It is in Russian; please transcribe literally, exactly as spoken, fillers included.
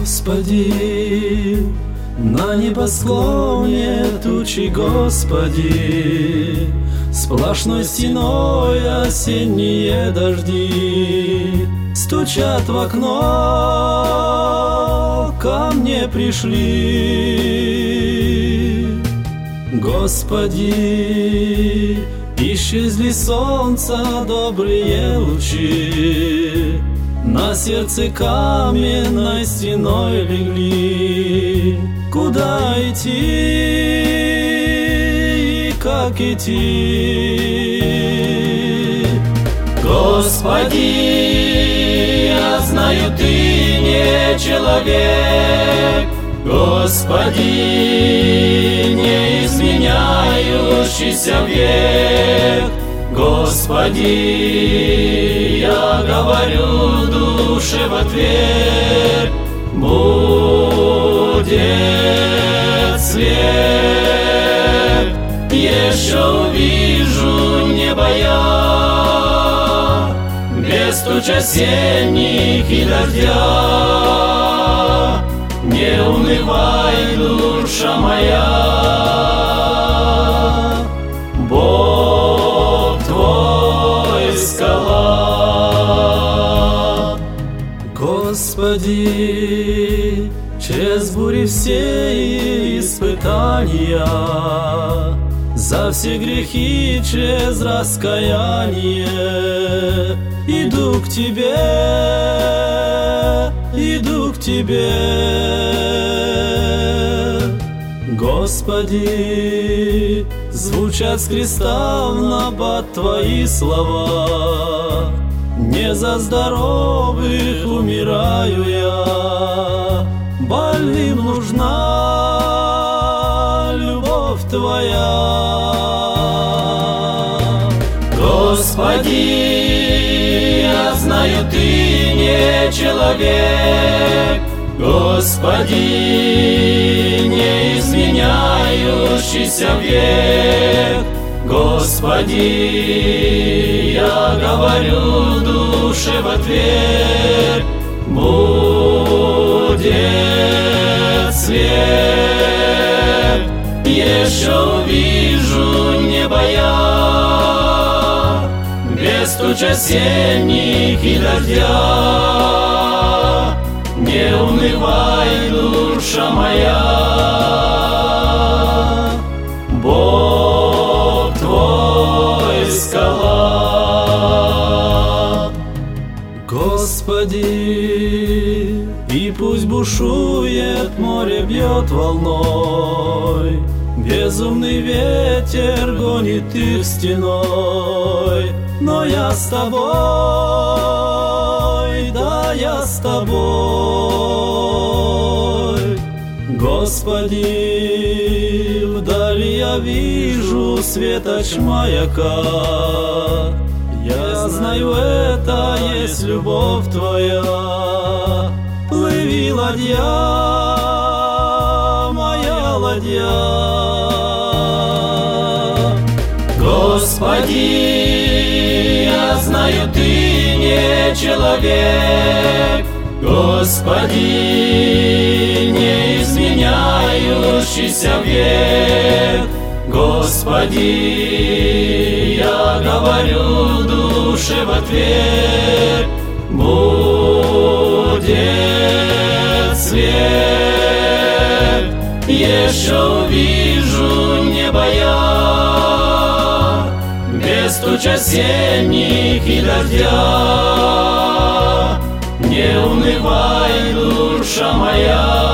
Господи, на небосклоне тучи, Господи, сплошной стеной осенние дожди стучат в окно, ко мне пришли. Господи, исчезли солнца добрые лучи, на сердце каменной стеной легли. Куда идти и как идти? Господи, я знаю, Ты не человек, Господи, не изменяющийся век. Господи, я говорю душе в ответ: будет свет, еще увижу небо я, без туч осенних и дождя. Не унывай, душа моя, Бог твой скала. Господи, через бури все испытания, за все грехи через раскаяние иду к Тебе, иду к Тебе. Господи, звучат с креста в набат Твои слова. Не за здоровых умираю я, больным нужна любовь Твоя. Господи, я знаю, Ты не человек, Господи, не изменяющийся век. Господи, я говорю душе в ответ: будет свет, еще увижу небо я, без туч осенних и дождя. Не унывай, душа моя, Бог твой скала. Господи, и пусть бушует море, бьет волной, безумный ветер гонит их стеной, но я с Тобой, да, я с Тобой. Господи, вдали я вижу светоч маяка. Я знаю, это есть любовь Твоя. Плыви, ладья, моя ладья. Господи, я знаю, Ты не человек, Господи, не изменяющийся век. Господи, я говорю душе в ответ: будет свет, еще увижу небо я, без туч осенних и дождя. Не унывай, душа моя,